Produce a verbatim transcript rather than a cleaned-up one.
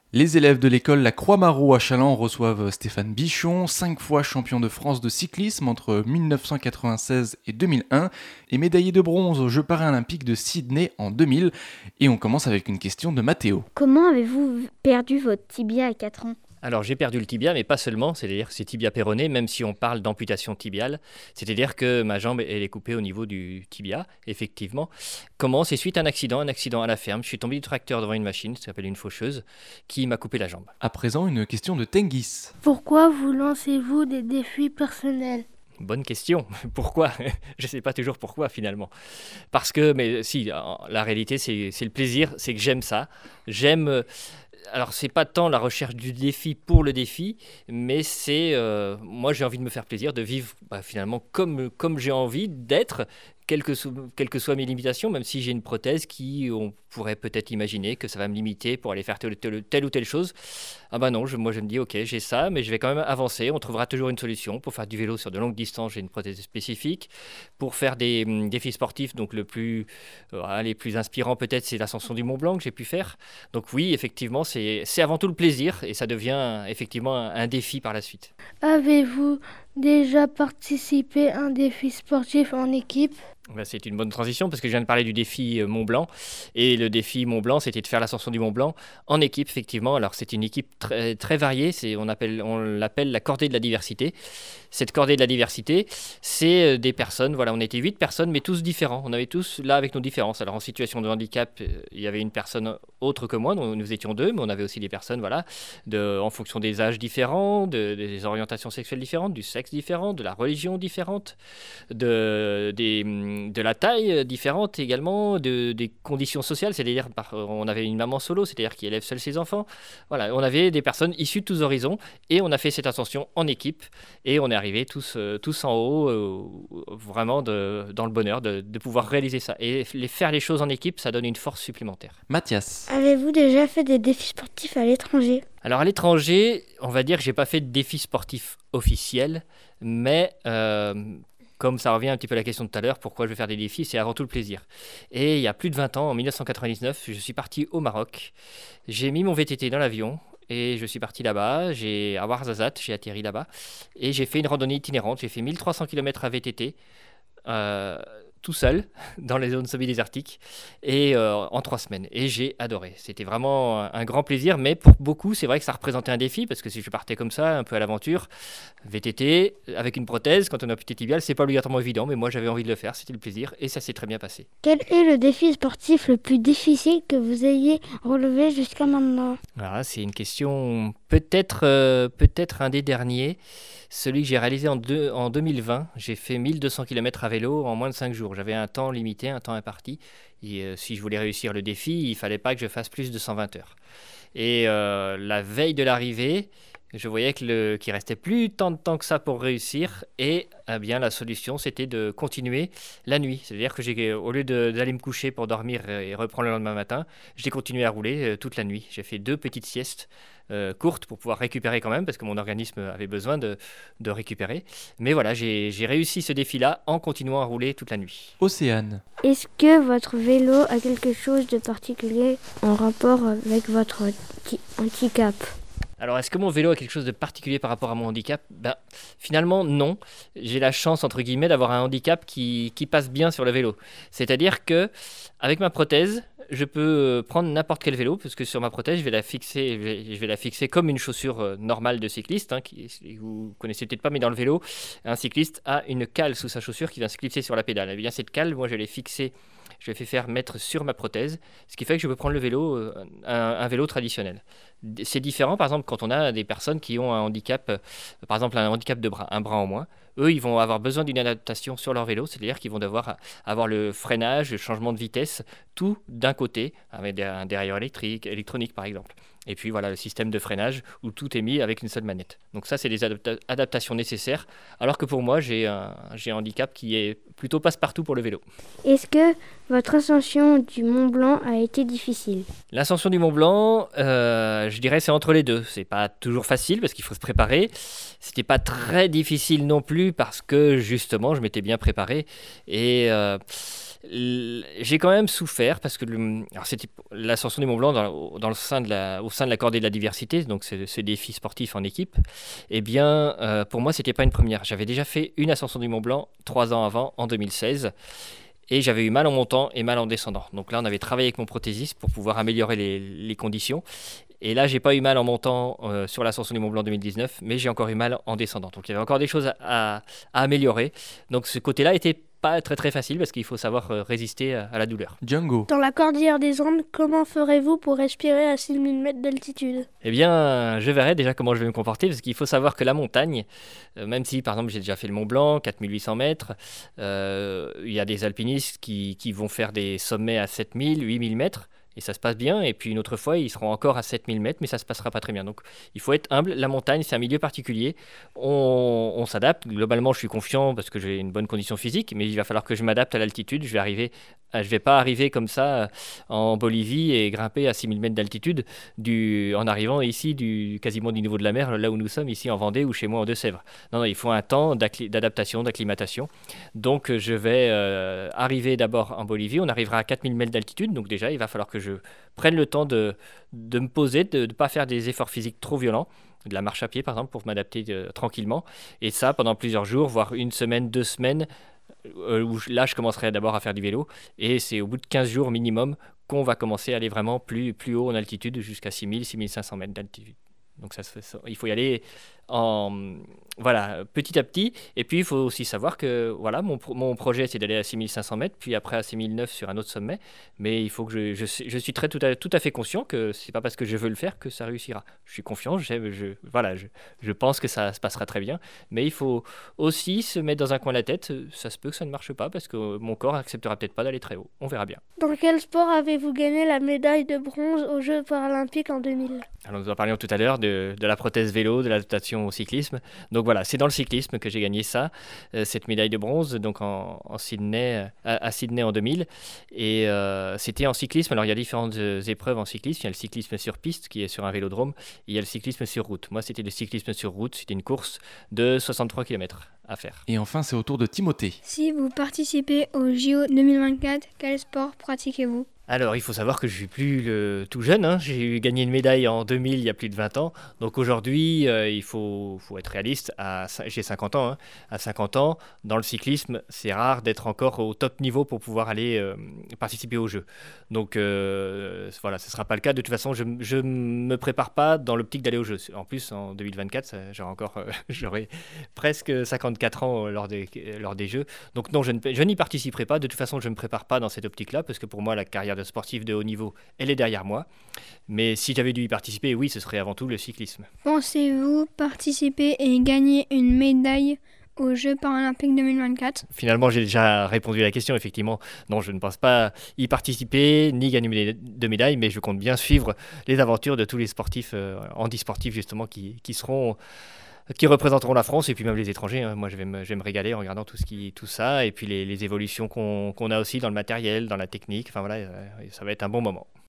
Les élèves de l'école La Croix-Marot à Châlons reçoivent Stéphane Bichon, cinq fois champion de France de cyclisme entre dix-neuf cent quatre-vingt-seize et deux mille un, et médaillé de bronze aux Jeux paralympiques de Sydney en deux mille. Et on commence avec une question de Mathéo. Comment avez-vous perdu votre tibia à quatre ans ? Alors j'ai perdu le tibia, mais pas seulement, c'est-à-dire que c'est tibia péroné, même si on parle d'amputation tibiale, c'est-à-dire que ma jambe elle est coupée au niveau du tibia, effectivement. Comment ? C'est suite à un accident, un accident à la ferme, je suis tombé du tracteur devant une machine, ça s'appelle une faucheuse, qui m'a coupé la jambe. À présent, une question de Tenguis. Pourquoi vous lancez-vous des défis personnels ? Bonne question. Pourquoi ? Je ne sais pas toujours pourquoi finalement. Parce que, mais si, la réalité c'est, c'est le plaisir, c'est que j'aime ça. J'aime... Alors, c'est pas tant la recherche du défi pour le défi, mais c'est, euh, moi j'ai envie de me faire plaisir, de vivre bah, finalement comme, comme j'ai envie d'être, quelles que, so- quelles que soient mes limitations, même si j'ai une prothèse qui, on pourrait peut-être imaginer que ça va me limiter pour aller faire telle, telle- telle ou telle chose. Ah bah non, je- moi je me dis ok, j'ai ça, mais je vais quand même avancer, on trouvera toujours une solution. Pour faire du vélo sur de longues distances, j'ai une prothèse spécifique. Pour faire des hum, défis sportifs, donc le plus, euh, ah, les plus inspirants peut-être, c'est l'ascension du Mont Blanc que j'ai pu faire. Donc oui, effectivement, c'est, c'est avant tout le plaisir et ça devient effectivement un, un défi par la suite. Avez-vous déjà participé à un défi sportif en équipe ? Ben, c'est une bonne transition parce que je viens de parler du défi euh, Mont Blanc. Et le défi Mont Blanc, c'était de faire l'ascension du Mont Blanc en équipe, effectivement. Alors, c'est une équipe très, très variée. C'est, on, appelle, on l'appelle la cordée de la diversité. Cette cordée de la diversité, c'est euh, des personnes, voilà, on était huit personnes, mais tous différents. On avait tous là avec nos différences. Alors, en situation de handicap, euh, il y avait une personne autre que moi, donc nous étions deux, mais on avait aussi des personnes, voilà, de, en fonction des âges différents, de, des orientations sexuelles différentes, du sexe différent, de la religion différente, de, des, de la taille différente également, de, des conditions sociales, c'est-à-dire par, on avait une maman solo, c'est-à-dire qui élève seule ses enfants. Voilà, on avait des personnes issues de tous horizons et on a fait cette ascension en équipe et on est arrivés tous, euh, tous en haut, euh, vraiment de, dans le bonheur de, de pouvoir réaliser ça. Et les, faire les choses en équipe, ça donne une force supplémentaire. Mathias. Avez-vous déjà fait des défis sportifs à l'étranger ? Alors à l'étranger, on va dire que j'ai pas fait de défis sportifs officiels, mais euh, comme ça revient un petit peu à la question de tout à l'heure, pourquoi je vais faire des défis, c'est avant tout le plaisir. Et il y a plus de vingt ans, en dix-neuf cent quatre-vingt-dix-neuf, je suis parti au Maroc. J'ai mis mon V T T dans l'avion et je suis parti là-bas, j'ai, à Ouarzazate, j'ai atterri là-bas. Et j'ai fait une randonnée itinérante, j'ai fait mille trois cents kilomètres à V T T. Euh, tout seul dans les zones semi-désertiques et euh, en trois semaines et j'ai adoré, c'était vraiment un, un grand plaisir, mais pour beaucoup c'est vrai que ça représentait un défi parce que si je partais comme ça un peu à l'aventure, V T T avec une prothèse quand on a petit tibial, c'est pas obligatoirement évident, mais moi j'avais envie de le faire, c'était le plaisir et ça s'est très bien passé. Quel est le défi sportif le plus difficile que vous ayez relevé jusqu'à maintenant ? Voilà, c'est une question peut-être, euh, peut-être un des derniers, celui que j'ai réalisé en, deux, en deux mille vingt. J'ai fait mille deux cents kilomètres à vélo en moins de cinq jours. J'avais un temps limité, un temps imparti. Et euh, si je voulais réussir le défi, il ne fallait pas que je fasse plus de cent vingt heures. Et euh, la veille de l'arrivée, je voyais que le, qu'il restait plus tant de temps que ça pour réussir. Et eh bien, la solution, c'était de continuer la nuit. C'est-à-dire que j'ai, au lieu de, d'aller me coucher pour dormir et reprendre le lendemain matin, j'ai continué à rouler euh, toute la nuit. J'ai fait deux petites siestes euh, courtes pour pouvoir récupérer quand même, parce que mon organisme avait besoin de, de récupérer. Mais voilà, j'ai, j'ai réussi ce défi-là en continuant à rouler toute la nuit. Océane. Est-ce que votre vélo a quelque chose de particulier en rapport avec votre handi- handicap ? Alors, est-ce que mon vélo a quelque chose de particulier par rapport à mon handicap ? Ben, finalement, non. J'ai la chance, entre guillemets, d'avoir un handicap qui, qui passe bien sur le vélo. C'est-à-dire que, avec ma prothèse, je peux prendre n'importe quel vélo, parce que sur ma prothèse, je vais la fixer, je vais, je vais la fixer comme une chaussure euh, normale de cycliste, hein, qui, vous connaissez peut-être pas, mais dans le vélo, un cycliste a une cale sous sa chaussure qui vient se clipser sur la pédale. Et bien, cette cale, moi, je l'ai fixée, je l'ai fait faire mettre sur ma prothèse, ce qui fait que je peux prendre le vélo, euh, un, un vélo traditionnel. C'est différent, par exemple, quand on a des personnes qui ont un handicap, euh, par exemple un handicap de bras, un bras en moins. Eux, ils vont avoir besoin d'une adaptation sur leur vélo, c'est-à-dire qu'ils vont devoir avoir le freinage, le changement de vitesse, tout d'un côté, avec un dérailleur électrique, électronique par exemple. Et puis voilà, le système de freinage où tout est mis avec une seule manette. Donc ça, c'est des adapta- adaptations nécessaires, alors que pour moi, j'ai un, j'ai un handicap qui est plutôt passe-partout pour le vélo. Est-ce que votre ascension du Mont Blanc a été difficile ? L'ascension du Mont Blanc, euh, je dirais c'est entre les deux. C'est pas toujours facile parce qu'il faut se préparer. C'était pas très difficile non plus parce que justement je m'étais bien préparé et euh, L- J'ai quand même souffert parce que le- alors c'était l'ascension du Mont Blanc dans, dans le sein de la, au sein de la cordée de la diversité, donc ce, ce défi sportif en équipe. Eh bien, euh, pour moi, c'était pas une première. J'avais déjà fait une ascension du Mont Blanc trois ans avant, en deux mille seize. Et j'avais eu mal en montant et mal en descendant. Donc là, on avait travaillé avec mon prothésiste pour pouvoir améliorer les, les conditions. Et là, j'ai pas eu mal en montant euh, sur l'ascension du Mont Blanc deux mille dix-neuf, mais j'ai encore eu mal en descendant. Donc il y avait encore des choses à, à- à améliorer. Donc ce côté-là était pas très très facile parce qu'il faut savoir euh, résister à, à la douleur. Django. Dans la cordillère des Andes, comment ferez-vous pour respirer à six mille mètres d'altitude? Eh bien, je verrai déjà comment je vais me comporter parce qu'il faut savoir que la montagne, euh, même si par exemple j'ai déjà fait le Mont Blanc, quatre mille huit cents mètres, euh, il y a des alpinistes qui, qui vont faire des sommets à sept mille, huit mille mètres. Et ça se passe bien, et puis une autre fois, ils seront encore à sept mille mètres, mais ça se passera pas très bien. Donc il faut être humble. La montagne, c'est un milieu particulier. On, on s'adapte. Globalement, je suis confiant parce que j'ai une bonne condition physique, mais il va falloir que je m'adapte à l'altitude. Je vais arriver, à- je vais pas arriver comme ça euh, en Bolivie et grimper à six mille mètres d'altitude du, en arrivant ici du, quasiment du niveau de la mer, là où nous sommes, ici en Vendée ou chez moi en Deux-Sèvres. Non, non, il faut un temps d'accli- d'adaptation, d'acclimatation. Donc je vais euh, arriver d'abord en Bolivie. On arrivera à quatre mille mètres d'altitude, donc déjà, il va falloir que je prenne le temps de, de me poser, de ne pas faire des efforts physiques trop violents, de la marche à pied par exemple, pour m'adapter euh, tranquillement. Et ça pendant plusieurs jours, voire une semaine, deux semaines, euh, où je- là je commencerai d'abord à faire du vélo. Et c'est au bout de quinze jours minimum qu'on va commencer à aller vraiment plus, plus haut en altitude, jusqu'à six mille, six mille cinq cents mètres d'altitude. Donc ça, se fait- ça- il faut y aller en, voilà, petit à petit. Et puis il faut aussi savoir que voilà, mon, pro- mon projet c'est d'aller à six mille cinq cents mètres, puis après à six mille neuf sur un autre sommet. Mais il faut que je, je, sais- je suis très tout à, tout à fait conscient que c'est pas parce que je veux le faire que ça réussira. Je suis confiant, j'aime, je, voilà, je, je pense que ça se passera très bien. Mais il faut aussi se mettre dans un coin de la tête. Ça se peut que ça ne marche pas parce que mon corps acceptera peut-être pas d'aller très haut. On verra bien. Dans quel sport avez-vous gagné la médaille de bronze aux Jeux paralympiques en deux mille? Alors nous en parlions tout à l'heure de, de la prothèse vélo, de l'adaptation au cyclisme. Donc voilà, c'est dans le cyclisme que j'ai gagné ça, euh, cette médaille de bronze, donc en, en Sydney, à, à Sydney en deux mille. Et euh, c'était en cyclisme. Alors il y a différentes euh, épreuves en cyclisme. Il y a le cyclisme sur piste qui est sur un vélodrome. Et il y a le cyclisme sur route. Moi, c'était le cyclisme sur route. C'était une course de soixante-trois kilomètres à faire. Et enfin, c'est au tour de Timothée. Si vous participez au J O deux mille vingt-quatre, quel sport pratiquez-vous? Alors, il faut savoir que je suis plus le tout jeune, hein. J'ai eu gagné une médaille en deux mille, il y a plus de vingt ans. Donc aujourd'hui, euh, il faut, faut être réaliste. À, cin- j'ai cinquante ans. Hein. À cinquante ans, dans le cyclisme, c'est rare d'être encore au top niveau pour pouvoir aller euh, participer aux Jeux. Donc euh, voilà, ce ne sera pas le cas. De toute façon, je ne me prépare pas dans l'optique d'aller aux Jeux. En plus, en deux mille vingt-quatre, ça, j'aurai encore, euh, j'aurai presque cinquante-quatre ans euh, lors des, lors des Jeux. Donc non, je, ne, je n'y participerai pas. De toute façon, je ne me prépare pas dans cette optique-là parce que pour moi, la carrière de sportif de haut niveau, elle est derrière moi. Mais si j'avais dû y participer, oui, ce serait avant tout le cyclisme. Pensez-vous participer et gagner une médaille aux Jeux paralympiques deux mille vingt-quatre? Finalement, j'ai déjà répondu à la question. Effectivement, non, je ne pense pas y participer ni gagner de médailles, mais je compte bien suivre les aventures de tous les sportifs, euh, handisportifs justement, qui, qui seront... qui représenteront la France et puis même les étrangers. Hein. Moi, je vais, me, je vais me régaler en regardant tout, ce qui, tout ça et puis les, les évolutions qu'on, qu'on a aussi dans le matériel, dans la technique. Enfin voilà, euh, ça va être un bon moment.